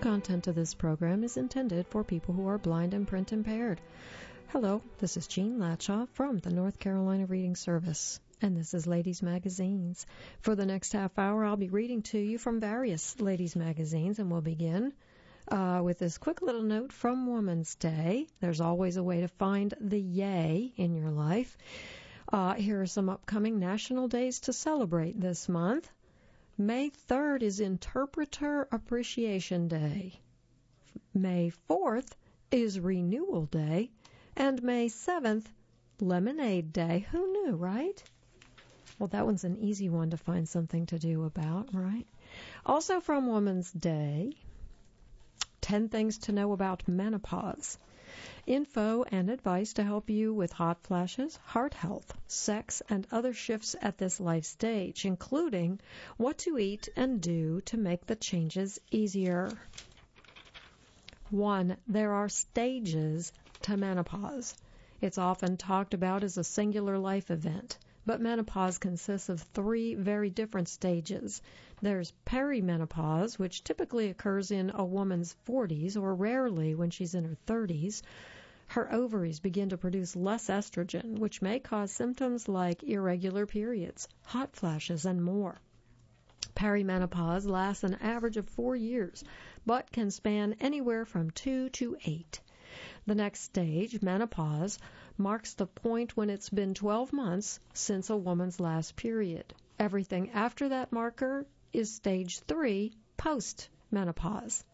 content of this program is intended for people who are blind and print impaired. Hello, this is Jean Latshaw from the North Carolina Reading Service, and this is Ladies Magazines. For the next half hour, I'll be reading to you from various ladies' magazines, and we'll begin with this quick little note from Women's Day. There's always a way to find the yay in your life. Here are some upcoming national days to celebrate this month. May 3rd is Interpreter Appreciation Day. May 4th is Renewal Day. And May 7th, Lemonade Day. Who knew, right? Well, that one's an easy one to find something to do about, right? Also from Women's Day, 10 things to know about menopause. Info and advice to help you with hot flashes, heart health, sex, and other shifts at this life stage, including what to eat and do to make the changes easier. 1. There are stages to menopause. It's often talked about as a singular life event, but menopause consists of 3 very different stages. There's perimenopause, which typically occurs in a woman's 40s or rarely when she's in her 30s. Her ovaries begin to produce less estrogen, which may cause symptoms like irregular periods, hot flashes, and more. Perimenopause lasts an average of 4 years, but can span anywhere from 2 to 8. The next stage, menopause, marks the point when it's been 12 months since a woman's last period. Everything after that marker is stage 3, post-menopause.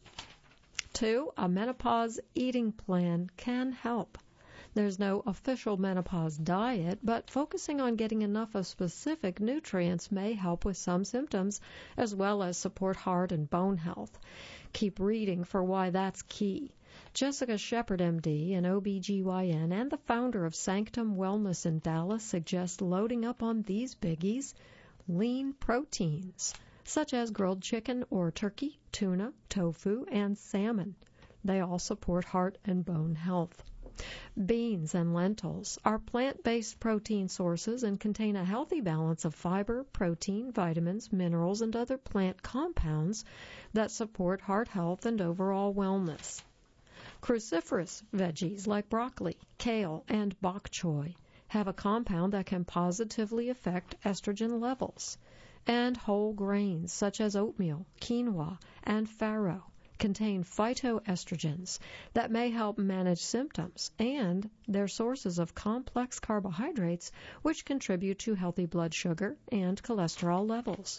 2. A menopause eating plan can help. There's no official menopause diet, but focusing on getting enough of specific nutrients may help with some symptoms, as well as support heart and bone health. Keep reading for why that's key. Jessica Shepard, MD, an OBGYN and the founder of Sanctum Wellness in Dallas, suggests loading up on these biggies: lean proteins, such as grilled chicken or turkey, tuna, tofu, and salmon. They all support heart and bone health. Beans and lentils are plant-based protein sources and contain a healthy balance of fiber, protein, vitamins, minerals, and other plant compounds that support heart health and overall wellness. Cruciferous veggies like broccoli, kale, and bok choy have a compound that can positively affect estrogen levels. And whole grains such as oatmeal, quinoa, and farro contain phytoestrogens that may help manage symptoms, and they're sources of complex carbohydrates which contribute to healthy blood sugar and cholesterol levels.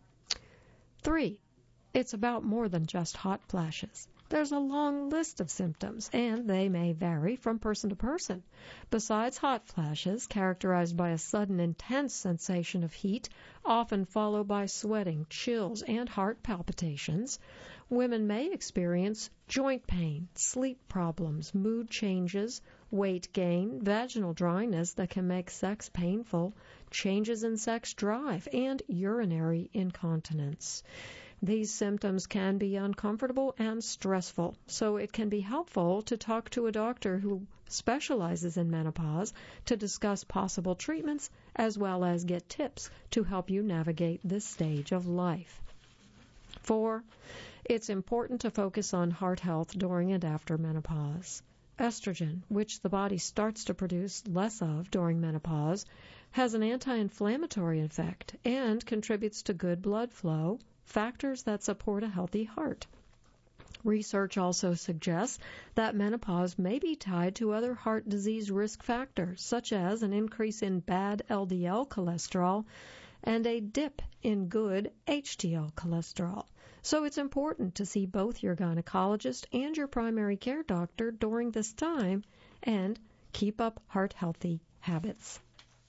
3. It's about more than just hot flashes. There's a long list of symptoms, and they may vary from person to person. Besides hot flashes, characterized by a sudden intense sensation of heat, often followed by sweating, chills, and heart palpitations, women may experience joint pain, sleep problems, mood changes, weight gain, vaginal dryness that can make sex painful, changes in sex drive, and urinary incontinence. These symptoms can be uncomfortable and stressful, so it can be helpful to talk to a doctor who specializes in menopause to discuss possible treatments as well as get tips to help you navigate this stage of life. 4. It's important to focus on heart health during and after menopause. Estrogen, which the body starts to produce less of during menopause, has an anti-inflammatory effect and contributes to good blood flow, factors that support a healthy heart. Research also suggests that menopause may be tied to other heart disease risk factors, such as an increase in bad LDL cholesterol and a dip in good HDL cholesterol. So it's important to see both your gynecologist and your primary care doctor during this time and keep up heart-healthy habits.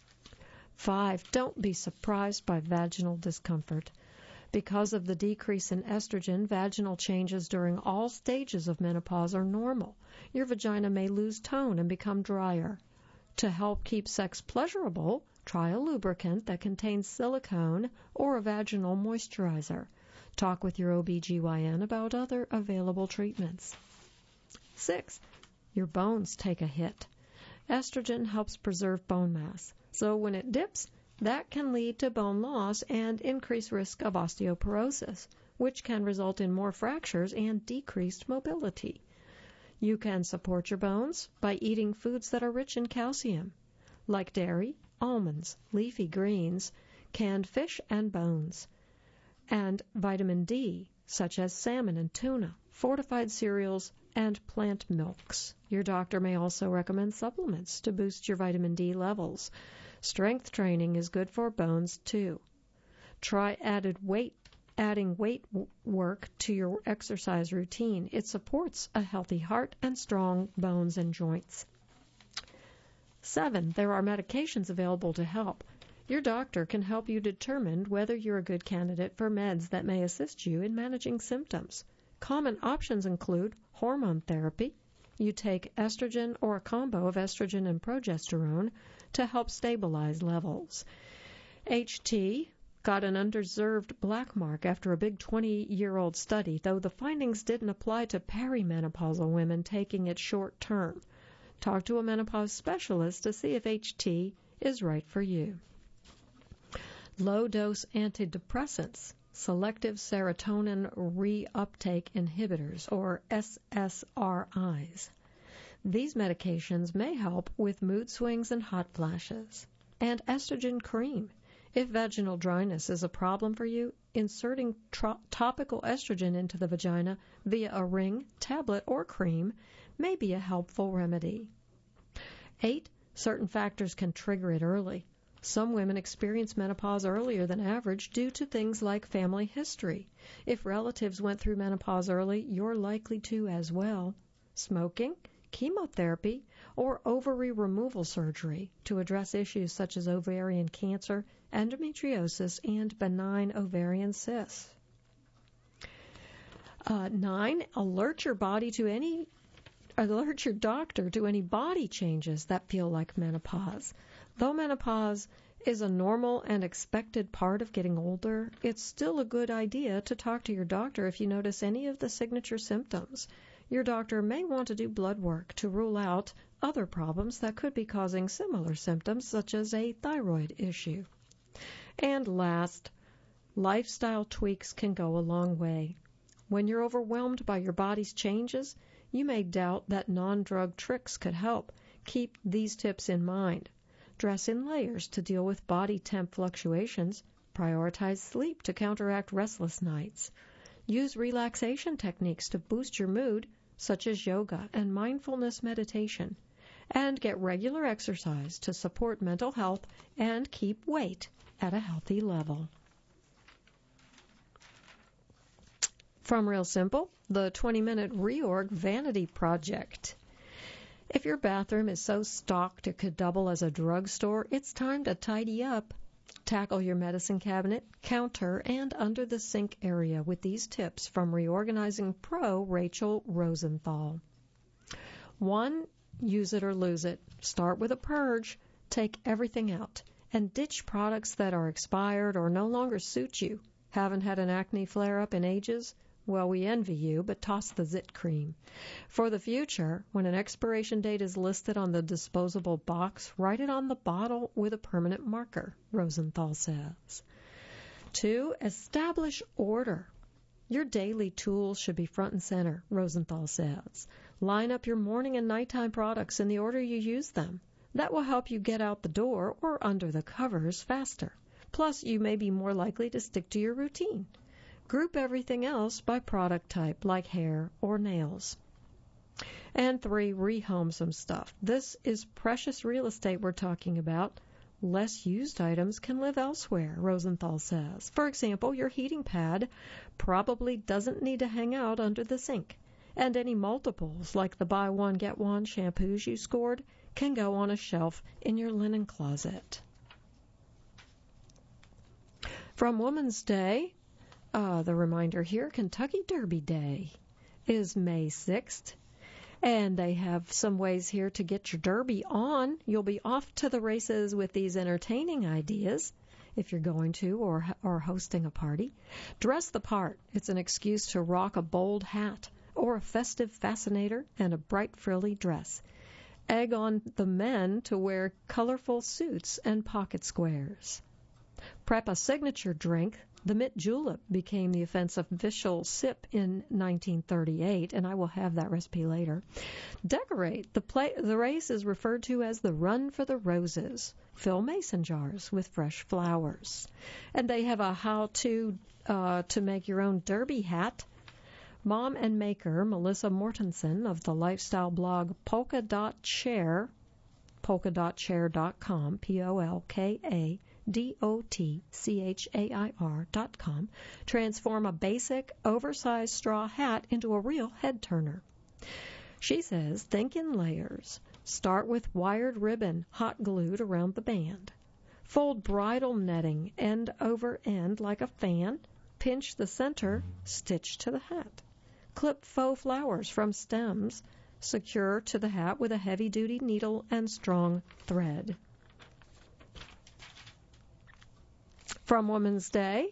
5. Don't be surprised by vaginal discomfort. Because of the decrease in estrogen, vaginal changes during all stages of menopause are normal. Your vagina may lose tone and become drier. To help keep sex pleasurable, try a lubricant that contains silicone or a vaginal moisturizer. Talk with your OBGYN about other available treatments. 6. Your bones take a hit. Estrogen helps preserve bone mass, so when it dips, that can lead to bone loss and increased risk of osteoporosis. which can result in more fractures and decreased mobility. You can support your bones by eating foods that are rich in calcium, like dairy, almonds, leafy greens, canned fish and bones, and vitamin D, such as salmon and tuna, fortified cereals, and plant milks. Your doctor may also recommend supplements to boost your vitamin D levels. Strength training is good for bones, too. Try adding weight work to your exercise routine. It supports a healthy heart and strong bones and joints. 7. There are medications available to help. Your doctor can help you determine whether you're a good candidate for meds that may assist you in managing symptoms. Common options include hormone therapy. You take estrogen or a combo of estrogen and progesterone to help stabilize levels. HT got an undeserved black mark after a big 20-year-old study, though the findings didn't apply to perimenopausal women taking it short term. Talk to a menopause specialist to see if HT is right for you. Low-dose antidepressants, selective serotonin reuptake inhibitors, or SSRIs. These medications may help with mood swings and hot flashes. And estrogen cream. If vaginal dryness is a problem for you, inserting topical estrogen into the vagina via a ring, tablet, or cream may be a helpful remedy. 8. Certain factors can trigger it early. Some women experience menopause earlier than average due to things like family history. If relatives went through menopause early, you're likely to as well. Smoking, chemotherapy, or ovary removal surgery to address issues such as ovarian cancer, endometriosis, and benign ovarian cysts. 9. Alert your doctor to any body changes that feel like menopause. Though menopause is a normal and expected part of getting older, it's still a good idea to talk to your doctor if you notice any of the signature symptoms. Your doctor may want to do blood work to rule out other problems that could be causing similar symptoms, such as a thyroid issue. And last, lifestyle tweaks can go a long way. When you're overwhelmed by your body's changes, you may doubt that non-drug tricks could help. Keep these tips in mind. Dress in layers to deal with body temp fluctuations. Prioritize sleep to counteract restless nights. Use relaxation techniques to boost your mood, such as yoga and mindfulness meditation. And get regular exercise to support mental health and keep weight at a healthy level. From Real Simple, the 20-minute reorg vanity project. If your bathroom is so stocked it could double as a drugstore, it's time to tidy up. Tackle your medicine cabinet, counter, and under the sink area with these tips from Reorganizing Pro Rachel Rosenthal. 1. Use it or lose it. Start with a purge. Take everything out and ditch products that are expired or no longer suit you. Haven't had an acne flare-up in ages? Well, we envy you, but toss the Zit cream. For the future, when an expiration date is listed on the disposable box, write it on the bottle with a permanent marker, Rosenthal says. 2. Establish order. Your daily tools should be front and center, Rosenthal says. Line up your morning and nighttime products in the order you use them. That will help you get out the door or under the covers faster. Plus, you may be more likely to stick to your routine. Group everything else by product type, like hair or nails. And 3, rehome some stuff. This is precious real estate we're talking about. Less used items can live elsewhere, Rosenthal says. For example, your heating pad probably doesn't need to hang out under the sink. And any multiples, like the buy one, get one shampoos you scored, can go on a shelf in your linen closet. From Woman's Day, the reminder here, Kentucky Derby Day is May 6th, and they have some ways here to get your derby on. You'll be off to the races with these entertaining ideas if you're going to or hosting a party. Dress the part. It's an excuse to rock a bold hat or a festive fascinator and a bright frilly dress. Egg on the men to wear colorful suits and pocket squares. Prep a signature drink The mint julep became the official sip in 1938, and I will have that recipe later. Decorate. The race is referred to as the Run for the Roses. Fill mason jars with fresh flowers. And they have a how-to to make your own derby hat. Mom and maker Melissa Mortensen of the lifestyle blog polka.chair, polka.chair.com, polkadotchair.com, transform a basic, oversized straw hat into a real head turner. She says, think in layers. Start with wired ribbon hot glued around the band. Fold bridle netting end over end like a fan. Pinch the center, stitch to the hat. Clip faux flowers from stems. Secure to the hat with a heavy-duty needle and strong thread. From Women's Day,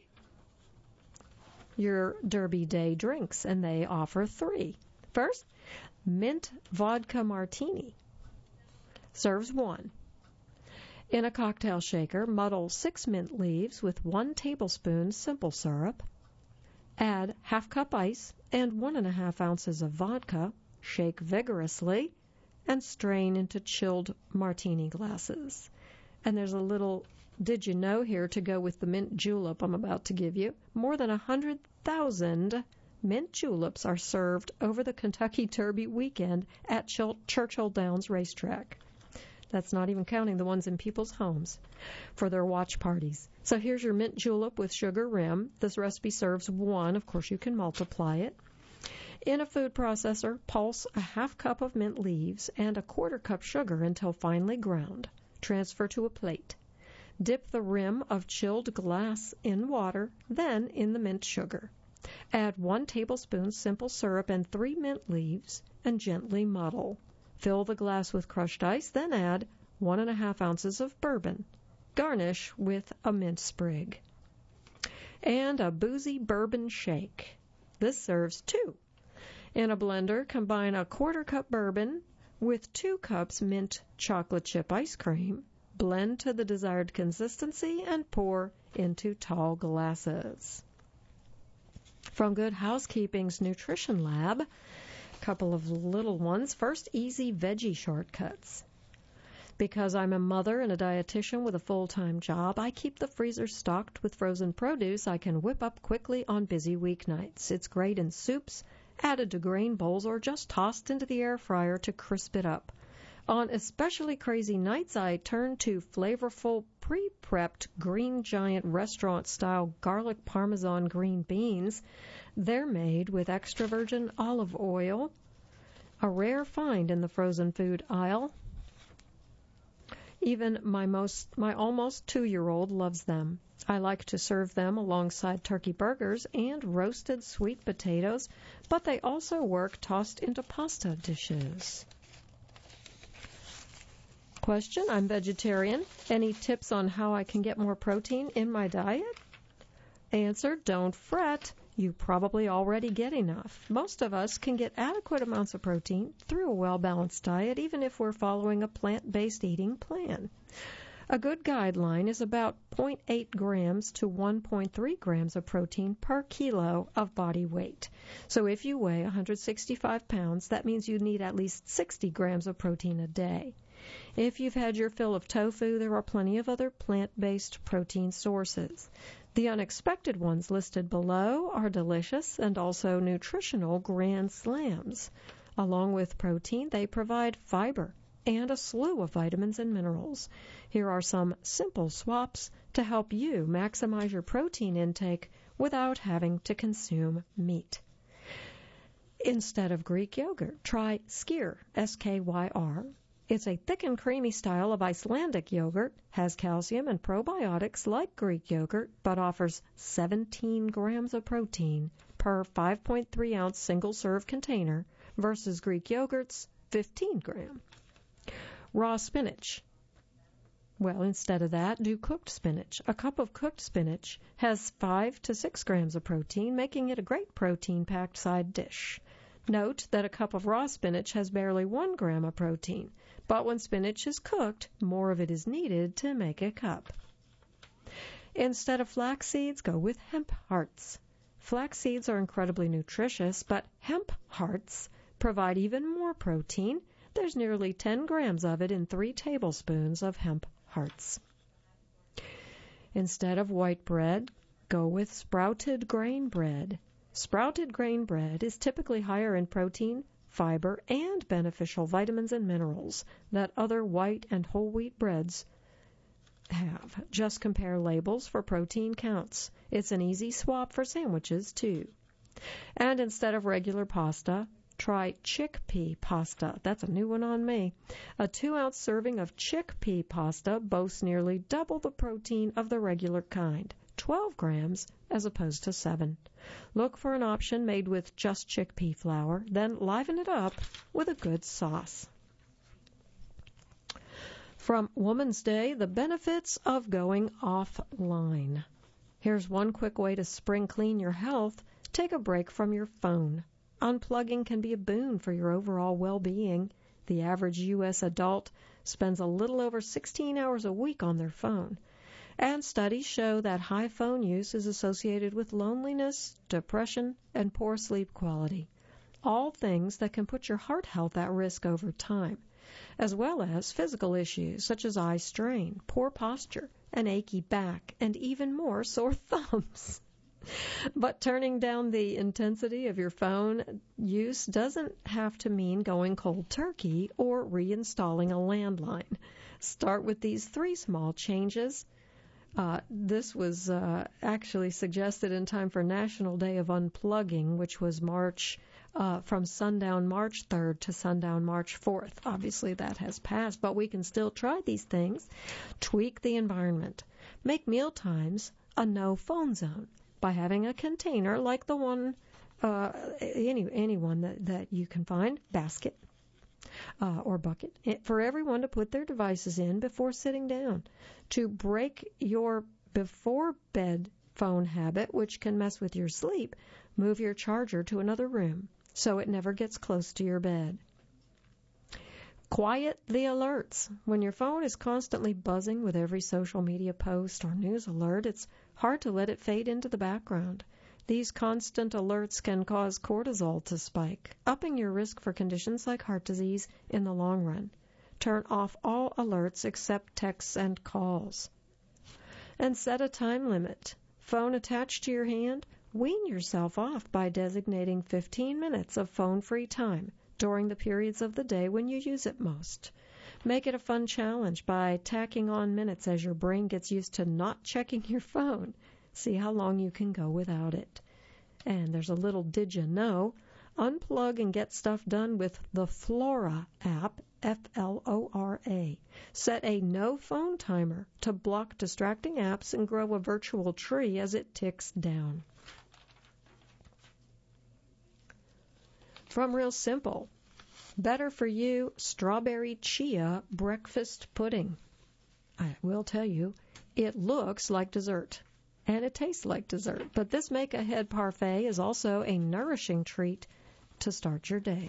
your Derby Day drinks, and they offer 3. First, mint vodka martini. Serves 1. In a cocktail shaker, muddle 6 mint leaves with 1 tablespoon simple syrup. Add half cup ice and 1.5 ounces of vodka. Shake vigorously and strain into chilled martini glasses. And there's a little did you know here to go with the mint julep I'm about to give you. More than 100,000 mint juleps are served over the Kentucky Derby weekend at Churchill Downs Racetrack. That's not even counting the ones in people's homes for their watch parties. So here's your mint julep with sugar rim. This recipe serves 1. Of course, you can multiply it. In a food processor, pulse a half cup of mint leaves and a 1/4 cup sugar until finely ground. Transfer to a plate. Dip the rim of chilled glass in water, then in the mint sugar. Add 1 tablespoon simple syrup and 3 mint leaves and gently muddle. Fill the glass with crushed ice, then add 1.5 ounces of bourbon. Garnish with a mint sprig. And a boozy bourbon shake. This serves 2. In a blender, combine a 1/4 cup bourbon with 2 cups mint chocolate chip ice cream. Blend to the desired consistency and pour into tall glasses. From Good Housekeeping's Nutrition Lab, a couple of little ones. First, easy veggie shortcuts. Because I'm a mother and a dietitian with a full-time job, I keep the freezer stocked with frozen produce I can whip up quickly on busy weeknights. It's great in soups, added to grain bowls, or just tossed into the air fryer to crisp it up. On especially crazy nights, I turn to flavorful, pre-prepped Green Giant restaurant-style garlic parmesan green beans. They're made with extra virgin olive oil, a rare find in the frozen food aisle. Even my almost 2-year-old loves them. I like to serve them alongside turkey burgers and roasted sweet potatoes, but they also work tossed into pasta dishes. Question, I'm vegetarian. Any tips on how I can get more protein in my diet? Answer, don't fret. You probably already get enough. Most of us can get adequate amounts of protein through a well-balanced diet, even if we're following a plant-based eating plan. A good guideline is about 0.8 grams to 1.3 grams of protein per kilo of body weight. So if you weigh 165 pounds, that means you need at least 60 grams of protein a day. If you've had your fill of tofu, there are plenty of other plant-based protein sources. The unexpected ones listed below are delicious and also nutritional grand slams. Along with protein, they provide fiber and a slew of vitamins and minerals. Here are some simple swaps to help you maximize your protein intake without having to consume meat. Instead of Greek yogurt, try Skyr, S-K-Y-R. It's a thick and creamy style of Icelandic yogurt, has calcium and probiotics like Greek yogurt, but offers 17 grams of protein per 5.3-ounce single-serve container versus Greek yogurt's 15 gram. Raw spinach. Well, instead of that, do cooked spinach. A cup of cooked spinach has 5 to 6 grams of protein, making it a great protein-packed side dish. Note that a cup of raw spinach has barely 1 gram of protein, but when spinach is cooked, more of it is needed to make a cup. Instead of flax seeds, go with hemp hearts. Flax seeds are incredibly nutritious, but hemp hearts provide even more protein. There's nearly 10 grams of it in 3 tablespoons of hemp hearts. Instead of white bread, go with sprouted grain bread. Sprouted grain bread is typically higher in protein, fiber, and beneficial vitamins and minerals that other white and whole wheat breads have. Just compare labels for protein counts. It's an easy swap for sandwiches, too. And instead of regular pasta, try chickpea pasta. That's a new one on me. A 2-ounce serving of chickpea pasta boasts nearly double the protein of the regular kind, 12 grams as opposed to 7. Look for an option made with just chickpea flour, then liven it up with a good sauce. From Woman's Day, the benefits of going offline. Here's one quick way to spring clean your health. Take a break from your phone. Unplugging can be a boon for your overall well-being. The average U.S. adult spends a little over 16 hours a week on their phone. And studies show that high phone use is associated with loneliness, depression, and poor sleep quality. All things that can put your heart health at risk over time, as well as physical issues such as eye strain, poor posture, an achy back, and even more sore thumbs. But turning down the intensity of your phone use doesn't have to mean going cold turkey or reinstalling a landline. Start with these 3 small changes. This was actually suggested in time for National Day of Unplugging, which was from sundown March 3rd to sundown March 4th. Obviously, that has passed, but we can still try these things. Tweak the environment. Make meal times a no-phone zone by having a container like the one, any one that you can find, basket or bucket, for everyone to put their devices in before sitting down. To break your before-bed phone habit, which can mess with your sleep, move your charger to another room so it never gets close to your bed. Quiet the alerts. When your phone is constantly buzzing with every social media post or news alert, it's hard to let it fade into the background. These constant alerts can cause cortisol to spike, upping your risk for conditions like heart disease in the long run. Turn off all alerts except texts and calls. And set a time limit. Phone attached to your hand? Wean yourself off by designating 15 minutes of phone-free time during the periods of the day when you use it most. Make it a fun challenge by tacking on minutes as your brain gets used to not checking your phone. See how long you can go without it. And there's a little did you know. Unplug and get stuff done with the Flora app, Flora. Set a no phone timer to block distracting apps and grow a virtual tree as it ticks down. From Real Simple, better for you, strawberry chia breakfast pudding. I will tell you, it looks like dessert, and it tastes like dessert. But this make-ahead parfait is also a nourishing treat to start your day.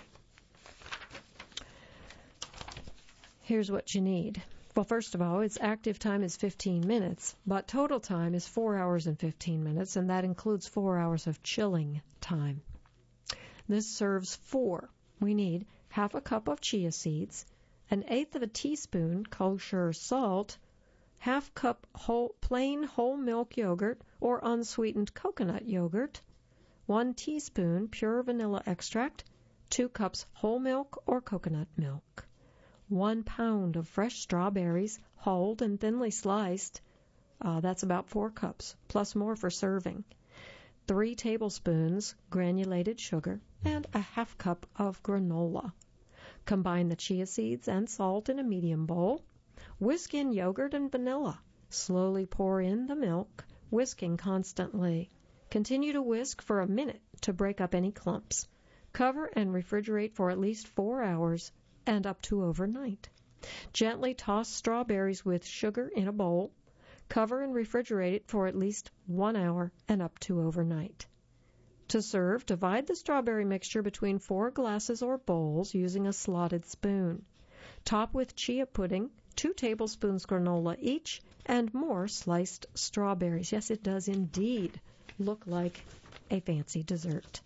Here's what you need. Well, first of all, its active time is 15 minutes, but total time is 4 hours and 15 minutes, and that includes 4 hours of chilling time. This serves 4. We need half a cup of chia seeds, 1/8 of a teaspoon kosher salt, half cup plain whole milk yogurt or unsweetened coconut yogurt, 1 teaspoon pure vanilla extract, 2 cups whole milk or coconut milk, 1 pound of fresh strawberries, hulled and thinly sliced. That's about 4 cups, plus more for serving. 3 tablespoons granulated sugar, and a half cup of granola. Combine the chia seeds and salt in a medium bowl. Whisk in yogurt and vanilla. Slowly pour in the milk, whisking constantly. Continue to whisk for a minute to break up any clumps. Cover and refrigerate for at least 4 hours and up to overnight. Gently toss strawberries with sugar in a bowl. Cover and refrigerate it for at least 1 hour and up to overnight. To serve, divide the strawberry mixture between 4 glasses or bowls using a slotted spoon. Top with chia pudding, 2 tablespoons granola each, and more sliced strawberries. Yes, it does indeed look like a fancy dessert.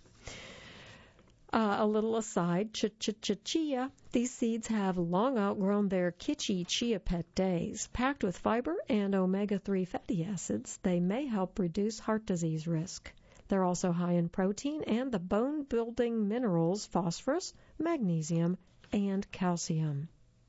A little aside, chia. These seeds have long outgrown their kitschy chia pet days. Packed with fiber and omega-3 fatty acids, they may help reduce heart disease risk. They're also high in protein and the bone-building minerals phosphorus, magnesium, and calcium.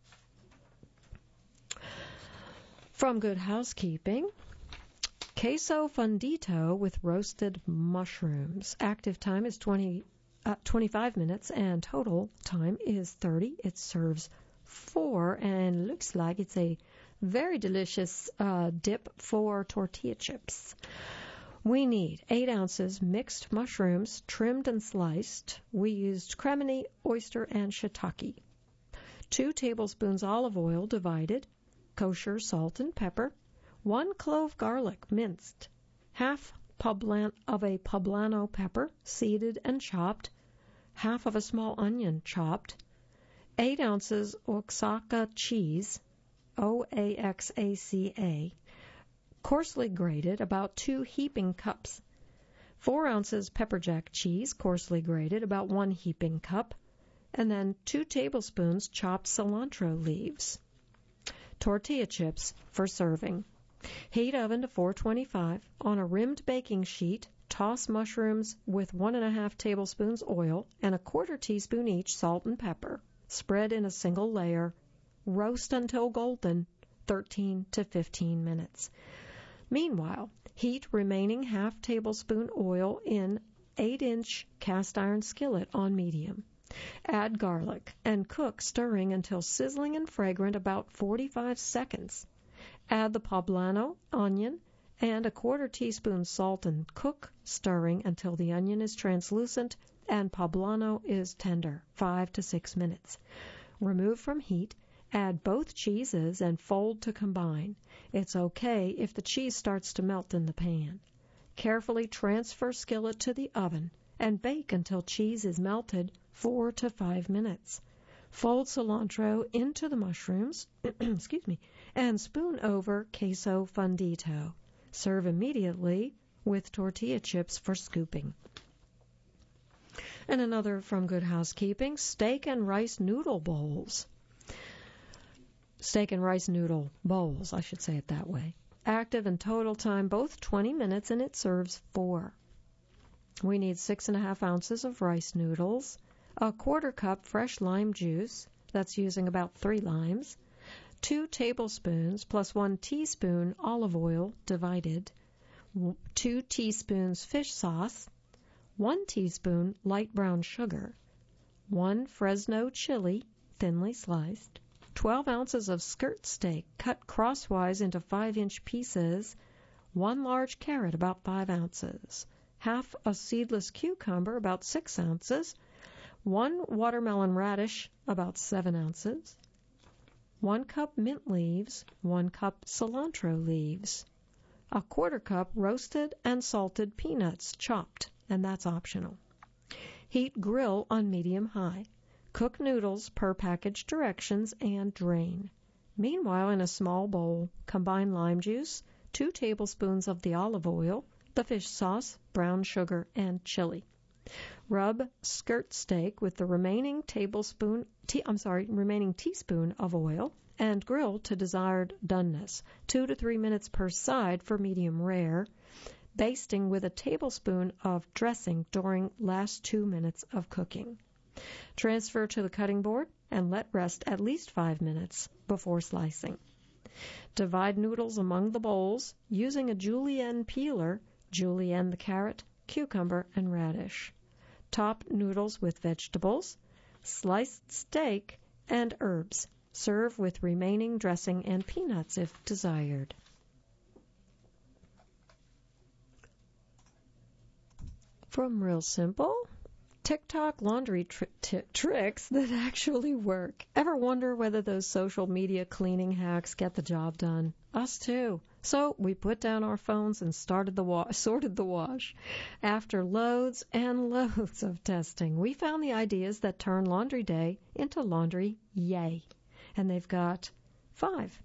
From Good Housekeeping, queso fundito with roasted mushrooms. Active time is 25 minutes and total time is 30. It serves 4 and looks like it's a very delicious dip for tortilla chips. We need 8 ounces mixed mushrooms, trimmed and sliced. We used cremini, oyster, and shiitake. 2 tablespoons olive oil divided, kosher salt and pepper, 1 clove garlic minced, half of a poblano pepper seeded and chopped, half of a small onion chopped, 8 ounces Oaxaca cheese, Oaxaca, coarsely grated, about 2 heaping cups, 4 ounces pepper jack cheese, coarsely grated, about 1 heaping cup, and then 2 tablespoons chopped cilantro leaves. Tortilla chips for serving. Heat oven to 425. On a rimmed baking sheet, toss mushrooms with 1½ tablespoons oil and 1/4 teaspoon each salt and pepper. Spread in a single layer. Roast until golden, 13 to 15 minutes. Meanwhile, heat remaining ½ tablespoon oil in 8-inch cast iron skillet on medium. Add garlic and cook, stirring until sizzling and fragrant, about 45 seconds. Add the poblano, onion, and 1/4 teaspoon salt and cook, stirring until the onion is translucent and poblano is tender, 5 to 6 minutes. Remove from heat. Add both cheeses and fold to combine. It's okay if the cheese starts to melt in the pan. Carefully transfer skillet to the oven and bake until cheese is melted, 4 to 5 minutes. Fold cilantro into the mushrooms and spoon over queso fundito. Serve immediately with tortilla chips for scooping. And another from Good Housekeeping, steak and rice noodle bowls. Steak and rice noodle bowls, I should say it that way. Active and total time both 20 minutes, and it serves 4. We need 6½ ounces of rice noodles, 1/4 cup fresh lime juice, that's using about 3 limes, 2 tablespoons plus 1 teaspoon olive oil divided, 2 teaspoons fish sauce, 1 teaspoon light brown sugar, 1 Fresno chili, thinly sliced, 12 ounces of skirt steak cut crosswise into 5-inch pieces, 1 large carrot, about 5 ounces, half a seedless cucumber, about 6 ounces, 1 watermelon radish, about 7 ounces, 1 cup mint leaves, 1 cup cilantro leaves, 1/4 cup roasted and salted peanuts chopped, and that's optional. Heat grill on medium-high. Cook noodles per package directions and drain. Meanwhile, in a small bowl, combine lime juice, 2 tablespoons of the olive oil, the fish sauce, brown sugar, and chili. Rub skirt steak with the remaining teaspoon of oil and grill to desired doneness, 2 to 3 minutes per side for medium rare, basting with a tablespoon of dressing during last 2 minutes of cooking. Transfer to the cutting board and let rest at least 5 minutes before slicing. Divide noodles among the bowls using a julienne peeler, julienne the carrot, cucumber, and radish. Top noodles with vegetables, sliced steak, and herbs. Serve with remaining dressing and peanuts if desired. From Real Simple, TikTok laundry tricks that actually work. Ever wonder whether those social media cleaning hacks get the job done? Us too. So we put down our phones and sorted the wash. After loads and loads of testing, we found the ideas that turn laundry day into laundry yay. And they've got 5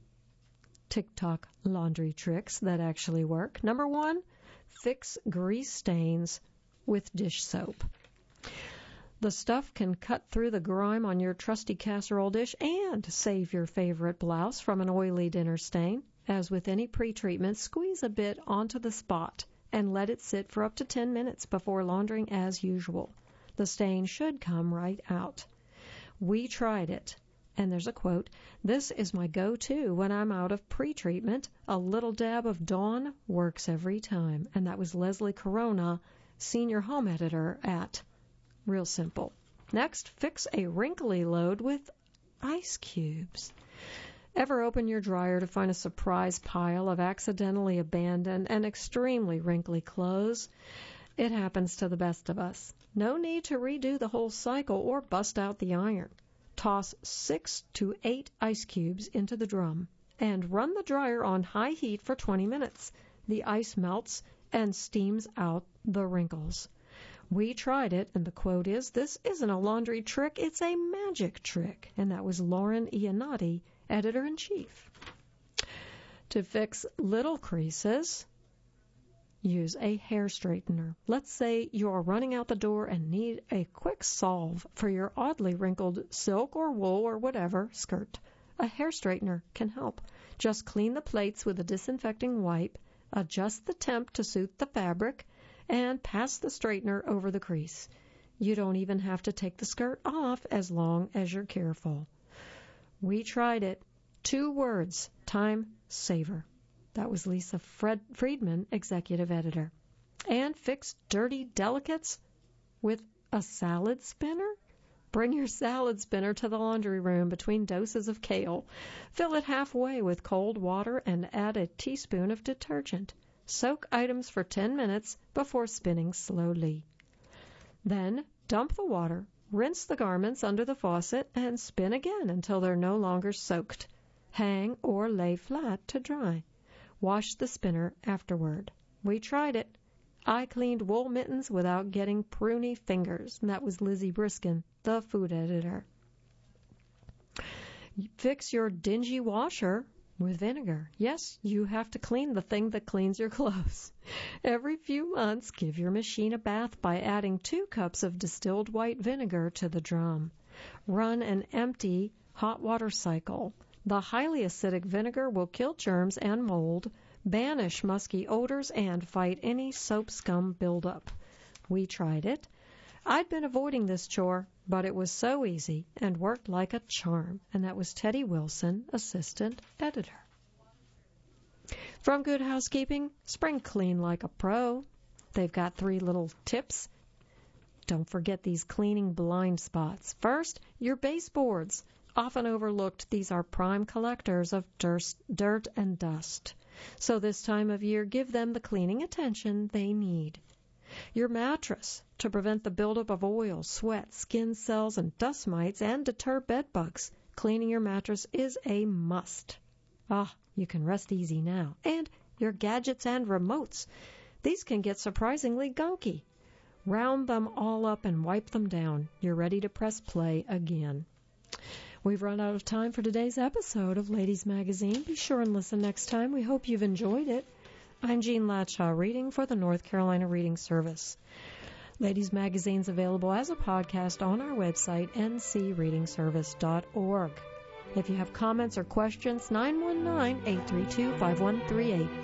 TikTok laundry tricks that actually work. Number 1, fix grease stains with dish soap. The stuff can cut through the grime on your trusty casserole dish and save your favorite blouse from an oily dinner stain. As with any pre-treatment, squeeze a bit onto the spot and let it sit for up to 10 minutes before laundering as usual. The stain should come right out. We tried it, and there's a quote, "This is my go-to when I'm out of pre-treatment. A little dab of Dawn works every time." And that was Leslie Corona, senior home editor at Real Simple. Next, fix a wrinkly load with ice cubes. Ever open your dryer to find a surprise pile of accidentally abandoned and extremely wrinkly clothes? It happens to the best of us. No need to redo the whole cycle or bust out the iron. Toss 6 to 8 ice cubes into the drum and run the dryer on high heat for 20 minutes. The ice melts and steams out the wrinkles. We tried it, and the quote is, "This isn't a laundry trick, it's a magic trick." And that was Lauren Iannotti, editor-in-chief. To fix little creases, use a hair straightener. Let's say you're running out the door and need a quick solve for your oddly wrinkled silk or wool or whatever skirt. A hair straightener can help. Just clean the plaits with a disinfecting wipe, adjust the temp to suit the fabric, and pass the straightener over the crease. You don't even have to take the skirt off as long as you're careful. We tried it. 2 words, time saver. That was Lisa Friedman, executive editor. And fix dirty delicates with a salad spinner? Bring your salad spinner to the laundry room between doses of kale. Fill it halfway with cold water and add a teaspoon of detergent. Soak items for 10 minutes before spinning slowly. Then dump the water, rinse the garments under the faucet, and spin again until they're no longer soaked. Hang or lay flat to dry. Wash the spinner afterward. We tried it. I cleaned wool mittens without getting pruny fingers. And that was Lizzie Briskin, the food editor. Fix your dingy washer with vinegar. Yes, you have to clean the thing that cleans your clothes. Every few months, give your machine a bath by adding 2 cups of distilled white vinegar to the drum. Run an empty hot water cycle. The highly acidic vinegar will kill germs and mold, banish musky odors, and fight any soap scum buildup. We tried it. I'd been avoiding this chore, but it was so easy and worked like a charm. And that was Teddy Wilson, assistant editor. From Good Housekeeping, spring clean like a pro. They've got 3 little tips. Don't forget these cleaning blind spots. First, your baseboards. Often overlooked, these are prime collectors of dirt and dust. So this time of year, give them the cleaning attention they need. Your mattress, to prevent the buildup of oil, sweat, skin cells, and dust mites, and deter bed bugs. Cleaning your mattress is a must. You can rest easy now. And your gadgets and remotes. These can get surprisingly gunky. Round them all up and wipe them down. You're ready to press play again. We've run out of time for today's episode of Ladies Magazine. Be sure and listen next time. We hope you've enjoyed it. I'm Jean Latshaw, reading for the North Carolina Reading Service. Ladies Magazine's available as a podcast on our website, ncreadingservice.org. If you have comments or questions, 919-832-5138.